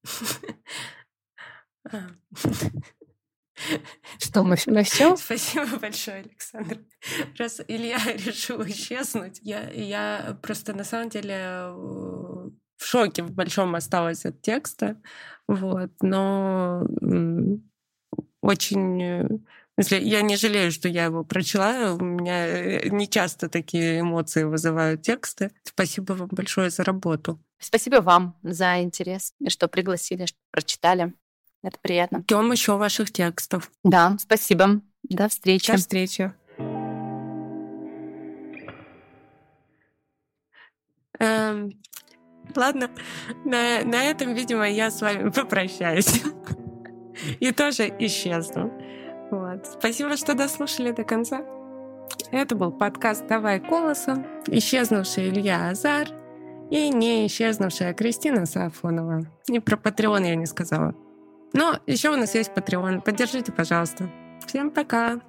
Что, мы все? Спасибо большое, Александр. Раз Илья решил исчезнуть, я просто на самом деле в шоке в большом осталась от текста. Вот, но очень... Я не жалею, что я его прочла. У меня не часто такие эмоции вызывают тексты. Спасибо вам большое за работу. Спасибо вам за интерес, что пригласили, что прочитали. Это приятно. Ждем еще ваших текстов. Да, спасибо. До встречи. До встречи. Ладно, на этом, видимо, я с вами попрощаюсь. И тоже исчезну. Вот. Спасибо, что дослушали до конца. Это был подкаст «Давай голосом», исчезнувший Илья Азар и не исчезнувшая Кристина Сафонова. И про Patreon я не сказала. Но еще у нас есть Patreon. Поддержите, пожалуйста. Всем пока!